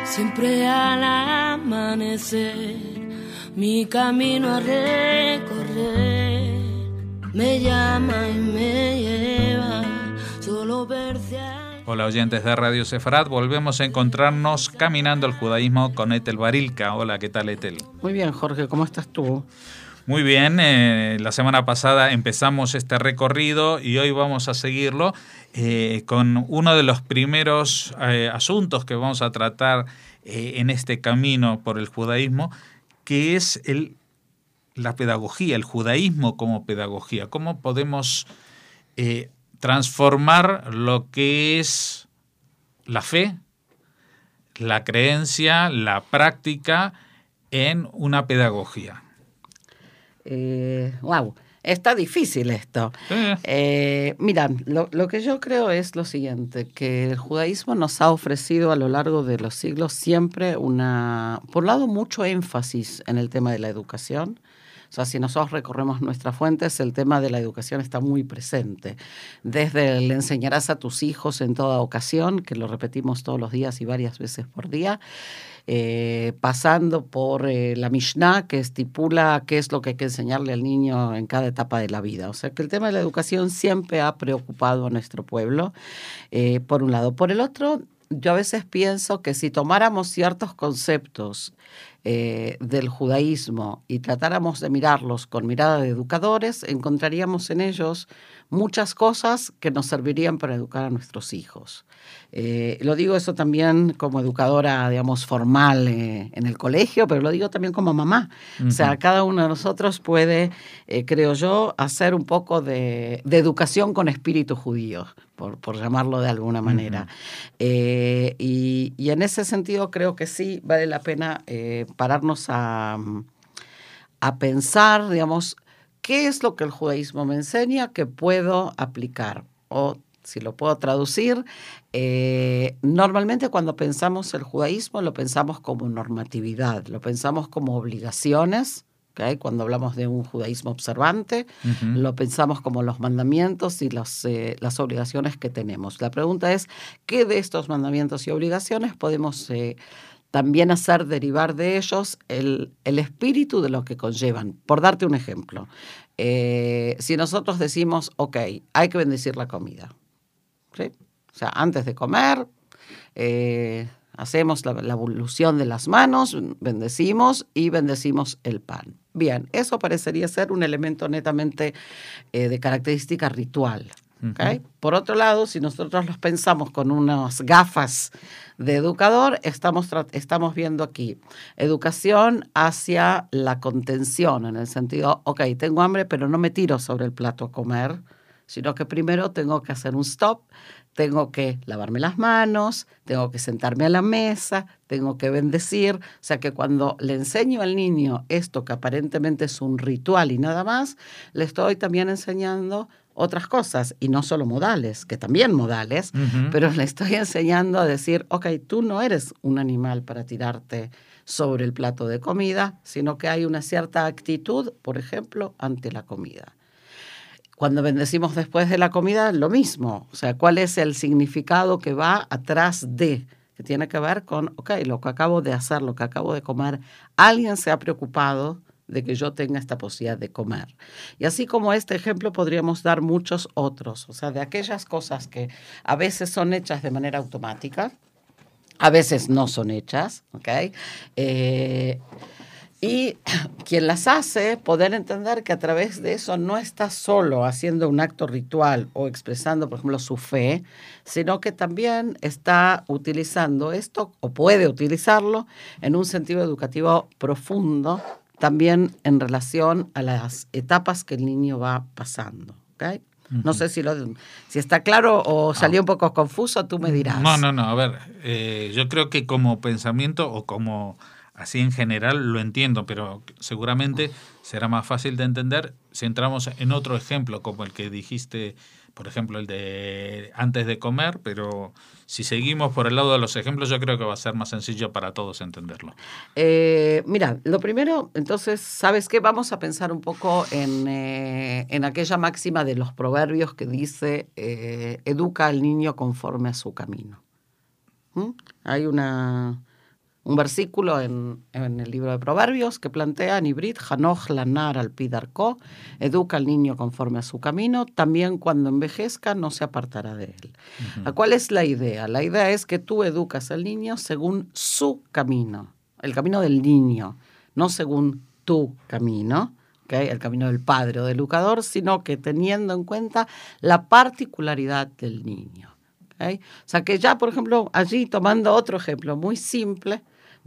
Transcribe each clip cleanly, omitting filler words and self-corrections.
Siempre al amanecer, mi camino a recorrer me llama y me lleva, solo verse. Hola oyentes de Radio Sefarat, volvemos a encontrarnos caminando el judaísmo con Ethel Barilka. Hola, ¿qué tal, Ethel? Muy bien, Jorge, ¿cómo estás tú? Muy bien, la semana pasada empezamos este recorrido y hoy vamos a seguirlo con uno de los primeros asuntos que vamos a tratar en este camino por el judaísmo, que es la pedagogía, el judaísmo como pedagogía. ¿Cómo podemos transformar lo que es la fe, la creencia, la práctica en una pedagogía? Wow, está difícil esto. Mira, lo que yo creo es lo siguiente, que el judaísmo nos ha ofrecido a lo largo de los siglos siempre por un lado, mucho énfasis en el tema de la educación. O sea, si nosotros recorremos nuestras fuentes, el tema de la educación está muy presente. Desde le enseñarás a tus hijos en toda ocasión, que lo repetimos todos los días y varias veces por día, pasando por la Mishnah, que estipula qué es lo que hay que enseñarle al niño en cada etapa de la vida. O sea, que el tema de la educación siempre ha preocupado a nuestro pueblo, por un lado. Por el otro, yo a veces pienso que si tomáramos ciertos conceptos del judaísmo y tratáramos de mirarlos con mirada de educadores, encontraríamos en ellos muchas cosas que nos servirían para educar a nuestros hijos. Lo digo eso también como educadora, digamos, formal en el colegio, pero lo digo también como mamá. Uh-huh. O sea, cada uno de nosotros puede, creo yo, hacer un poco de educación con espíritu judío, por llamarlo de alguna manera. Uh-huh. Y en ese sentido creo que sí vale la pena pararnos a pensar, digamos, ¿qué es lo que el judaísmo me enseña que puedo aplicar? O si lo puedo traducir, normalmente cuando pensamos el judaísmo lo pensamos como normatividad, lo pensamos como obligaciones, ¿okay? Cuando hablamos de un judaísmo observante, uh-huh, lo pensamos como los mandamientos y las obligaciones que tenemos. La pregunta es, ¿qué de estos mandamientos y obligaciones podemos también hacer derivar de ellos el espíritu de lo que conllevan? Por darte un ejemplo, si nosotros decimos, ok, hay que bendecir la comida, ¿sí? O sea, antes de comer, hacemos la ablución de las manos, bendecimos y bendecimos el pan. Bien, eso parecería ser un elemento netamente de característica ritual. ¿Okay? Uh-huh. Por otro lado, si nosotros los pensamos con unas gafas de educador, estamos viendo aquí educación hacia la contención, en el sentido, ok, tengo hambre, pero no me tiro sobre el plato a comer, sino que primero tengo que hacer un stop, tengo que lavarme las manos, tengo que sentarme a la mesa, tengo que bendecir. O sea que cuando le enseño al niño esto que aparentemente es un ritual y nada más, le estoy también enseñando otras cosas, y no solo modales, que también modales, uh-huh, pero le estoy enseñando a decir, ok, tú no eres un animal para tirarte sobre el plato de comida, sino que hay una cierta actitud, por ejemplo, ante la comida. Cuando bendecimos después de la comida, lo mismo. O sea, ¿cuál es el significado que va atrás de? Que tiene que ver con, ok, lo que acabo de hacer, lo que acabo de comer, alguien se ha preocupado de que yo tenga esta posibilidad de comer. Y así como este ejemplo podríamos dar muchos otros, o sea, de aquellas cosas que a veces son hechas de manera automática, a veces no son hechas, ¿ok? Y quien las hace, poder entender que a través de eso no está solo haciendo un acto ritual o expresando, por ejemplo, su fe, sino que también está utilizando esto, o puede utilizarlo, en un sentido educativo profundo, también en relación a las etapas que el niño va pasando, ¿ok? Uh-huh. No sé si está claro o salió un poco confuso, tú me dirás. No, a ver, yo creo que como pensamiento o como así en general lo entiendo, pero seguramente será más fácil de entender si entramos en otro ejemplo, como el que dijiste, por ejemplo, el de antes de comer, pero si seguimos por el lado de los ejemplos, yo creo que va a ser más sencillo para todos entenderlo. Mira, lo primero, entonces, ¿sabes qué? Vamos a pensar un poco en aquella máxima de los proverbios que dice, educa al niño conforme a su camino. ¿Mm? Hay una un versículo en el libro de Proverbios que plantea, Nibrit, Hanoch lanar al pidarko, educa al niño conforme a su camino, también cuando envejezca no se apartará de él. Uh-huh. ¿Cuál es la idea? La idea es que tú educas al niño según su camino, el camino del niño, no según tu camino, ¿okay? El camino del padre o del educador, sino que teniendo en cuenta la particularidad del niño. ¿Okay? O sea que ya, por ejemplo, allí tomando otro ejemplo muy simple,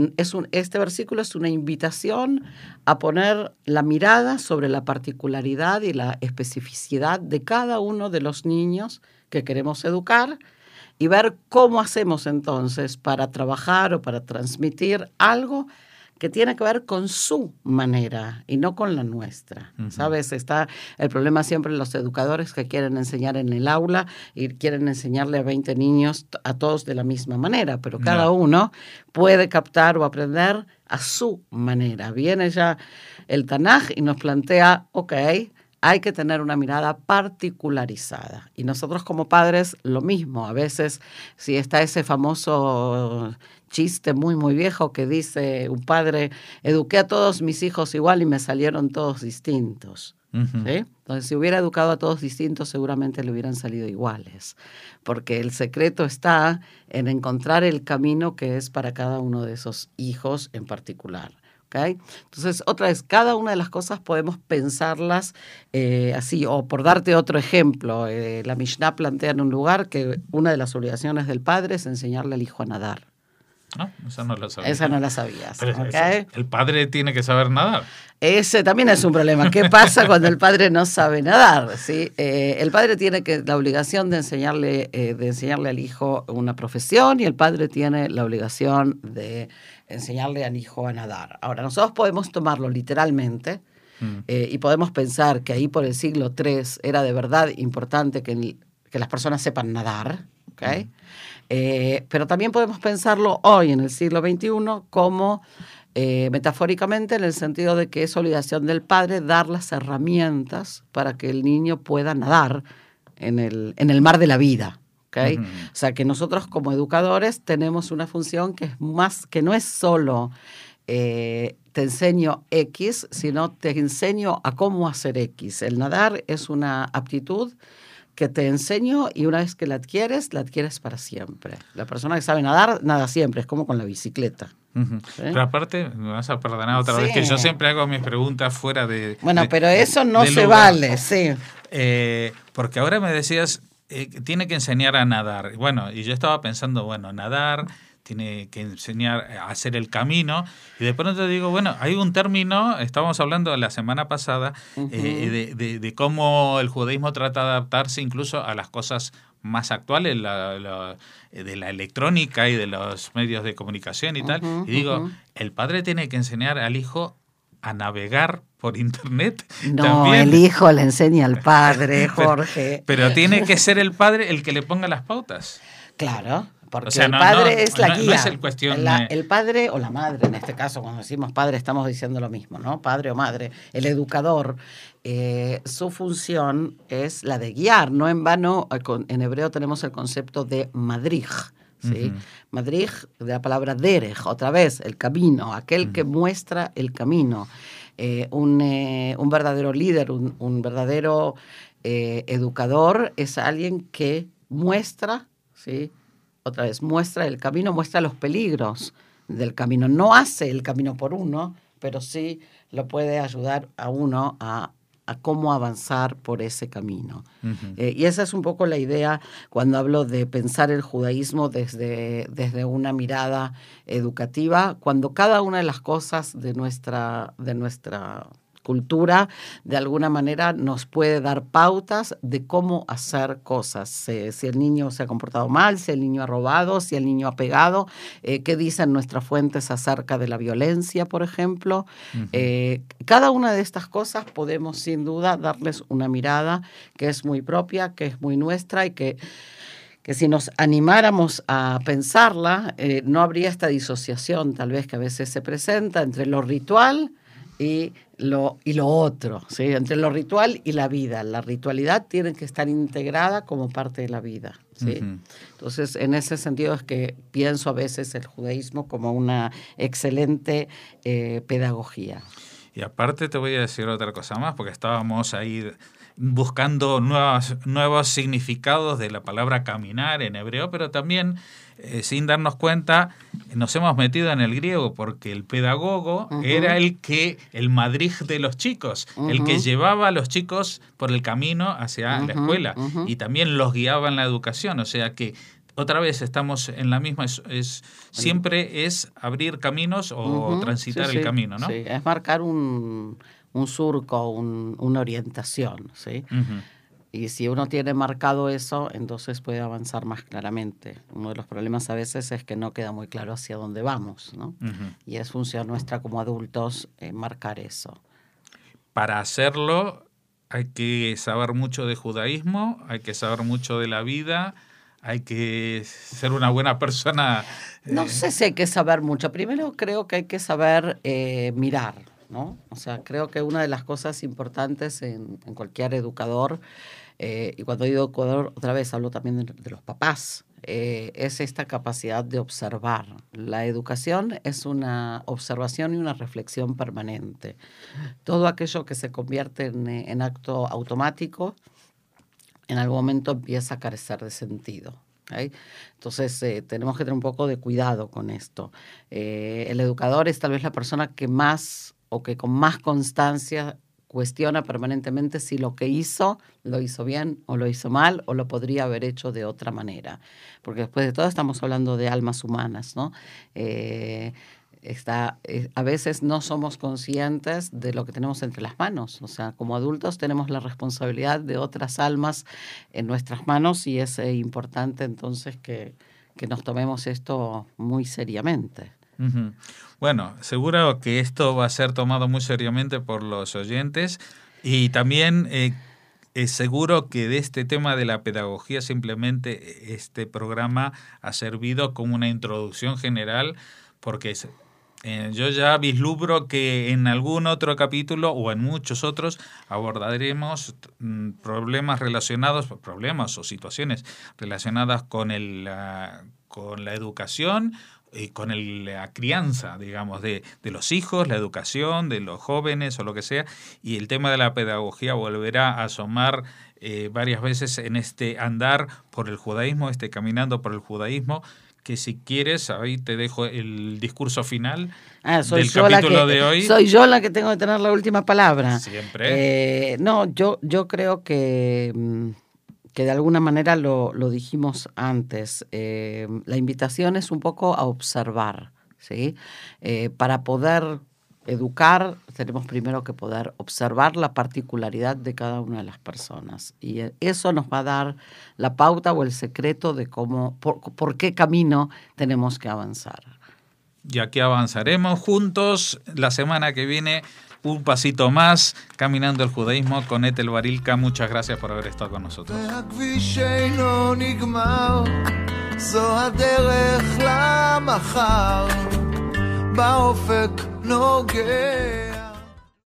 este versículo es una invitación a poner la mirada sobre la particularidad y la especificidad de cada uno de los niños que queremos educar y ver cómo hacemos entonces para trabajar o para transmitir algo que tiene que ver con su manera y no con la nuestra. Uh-huh. ¿Sabes? Está el problema siempre en los educadores que quieren enseñar en el aula y quieren enseñarle a 20 niños a todos de la misma manera, pero cada uno puede captar o aprender a su manera. Viene ya el Tanaj y nos plantea, ok, hay que tener una mirada particularizada. Y nosotros como padres lo mismo. A veces, si está ese famoso chiste muy, muy viejo que dice un padre, eduqué a todos mis hijos igual y me salieron todos distintos. Uh-huh. ¿Sí? Entonces, si hubiera educado a todos distintos, seguramente le hubieran salido iguales. Porque el secreto está en encontrar el camino que es para cada uno de esos hijos en particular. ¿Okay? Entonces, otra vez, cada una de las cosas podemos pensarlas así, o por darte otro ejemplo, la Mishnah plantea en un lugar que una de las obligaciones del padre es enseñarle al hijo a nadar. No, esa no la sabía. Esa no la sabías. Pero ¿okay? El padre tiene que saber nadar. Ese también es un problema. ¿Qué pasa cuando el padre no sabe nadar? ¿Sí? El padre tiene la obligación de enseñarle al hijo una profesión y el padre tiene la obligación de enseñarle al hijo a nadar. Ahora, nosotros podemos tomarlo literalmente y podemos pensar que ahí por el siglo III era de verdad importante que las personas sepan nadar, ¿okay? Pero también podemos pensarlo hoy en el siglo XXI como metafóricamente en el sentido de que es obligación del padre dar las herramientas para que el niño pueda nadar en el mar de la vida. ¿Okay? Uh-huh. O sea que nosotros como educadores tenemos una función que es más, que no es solo te enseño X, sino te enseño a cómo hacer X. El nadar es una aptitud que te enseño y una vez que la adquieres para siempre. La persona que sabe nadar, nada siempre, es como con la bicicleta. Uh-huh. ¿Sí? Pero aparte, me vas a perdonar otra vez, que yo siempre hago mis preguntas fuera de... Bueno, pero eso no se vale, sí. Porque ahora me decías, tiene que enseñar a nadar. Bueno, y yo estaba pensando, nadar... tiene que enseñar a hacer el camino, y de pronto digo, hay un término, estábamos hablando la semana pasada, uh-huh. de cómo el judaísmo trata de adaptarse incluso a las cosas más actuales, de la electrónica y de los medios de comunicación y tal, y digo, uh-huh. El padre tiene que enseñar al hijo a navegar por internet. No, también. El hijo le enseña al padre, Jorge. Pero tiene que ser el padre el que le ponga las pautas. Claro. Porque el padre es la guía. No es el cuestión el padre o la madre, en este caso, cuando decimos padre, estamos diciendo lo mismo, ¿no? Padre o madre. El educador, su función es la de guiar. No en vano, en hebreo tenemos el concepto de madrij. ¿Sí? Uh-huh. Madrij, de la palabra derech, otra vez, el camino, aquel uh-huh. que muestra el camino. Un verdadero líder, un verdadero educador es alguien que muestra, ¿sí? Otra vez, muestra el camino, muestra los peligros del camino. No hace el camino por uno, pero sí lo puede ayudar a uno a cómo avanzar por ese camino. Uh-huh. Y esa es un poco la idea cuando hablo de pensar el judaísmo desde una mirada educativa, cuando cada una de las cosas de nuestra cultura, de alguna manera nos puede dar pautas de cómo hacer cosas. Si el niño se ha comportado mal, si el niño ha robado, si el niño ha pegado, qué dicen nuestras fuentes acerca de la violencia, por ejemplo. Uh-huh. Cada una de estas cosas podemos sin duda darles una mirada que es muy propia, que es muy nuestra y que si nos animáramos a pensarla, no habría esta disociación tal vez que a veces se presenta entre lo ritual y lo otro, ¿sí? Entre lo ritual y la vida. La ritualidad tiene que estar integrada como parte de la vida, ¿sí? Entonces, en ese sentido es que pienso a veces el judaísmo como una excelente pedagogía. Y aparte te voy a decir otra cosa más, porque estábamos ahí buscando nuevos significados de la palabra caminar en hebreo, pero también, sin darnos cuenta, nos hemos metido en el griego, porque el pedagogo era el madrij de los chicos, el que llevaba a los chicos por el camino hacia la escuela, y también los guiaba en la educación. O sea que otra vez estamos en la misma, siempre es abrir caminos o transitar el camino, ¿no? Sí, es marcar un surco, una orientación, ¿sí? Y si uno tiene marcado eso, entonces puede avanzar más claramente. Uno de los problemas a veces es que no queda muy claro hacia dónde vamos, ¿no? Y es función nuestra como adultos marcar eso. Para hacerlo hay que saber mucho de judaísmo, hay que saber mucho de la vida, hay que ser una buena persona. No sé si hay que saber mucho. Primero creo que hay que saber mirar, ¿no? O sea, creo que una de las cosas importantes en cualquier educador, y cuando digo educador, otra vez hablo también de los papás, es esta capacidad de observar. La educación es una observación y una reflexión permanente. Todo aquello que se convierte en acto automático, en algún momento empieza a carecer de sentido. ¿Okay? Entonces, tenemos que tener un poco de cuidado con esto. El educador es tal vez la persona que más o que con más constancia cuestiona permanentemente si lo que hizo, lo hizo bien o lo hizo mal o lo podría haber hecho de otra manera. Porque después de todo estamos hablando de almas humanas, ¿no? A veces no somos conscientes de lo que tenemos entre las manos. O sea, como adultos tenemos la responsabilidad de otras almas en nuestras manos y es importante entonces que nos tomemos esto muy seriamente. Bueno, seguro que esto va a ser tomado muy seriamente por los oyentes y también es seguro que de este tema de la pedagogía simplemente este programa ha servido como una introducción general, porque yo ya vislumbro que en algún otro capítulo o en muchos otros abordaremos problemas o situaciones relacionadas con la educación y con la crianza, digamos, de los hijos, la educación, de los jóvenes o lo que sea, y el tema de la pedagogía volverá a asomar varias veces en este andar por el judaísmo, caminando por el judaísmo, que si quieres, ahí te dejo el discurso final del capítulo de hoy. Soy yo la que tengo que tener la última palabra. Siempre. Yo creo que de alguna manera lo dijimos antes. La invitación es un poco a observar, ¿sí? Para poder educar, tenemos primero que poder observar la particularidad de cada una de las personas. Y eso nos va a dar la pauta o el secreto de por qué camino tenemos que avanzar. Y aquí avanzaremos juntos la semana que viene. Un pasito más, caminando el judaísmo con Ethel Barilka. Muchas gracias por haber estado con nosotros. באופק נוגע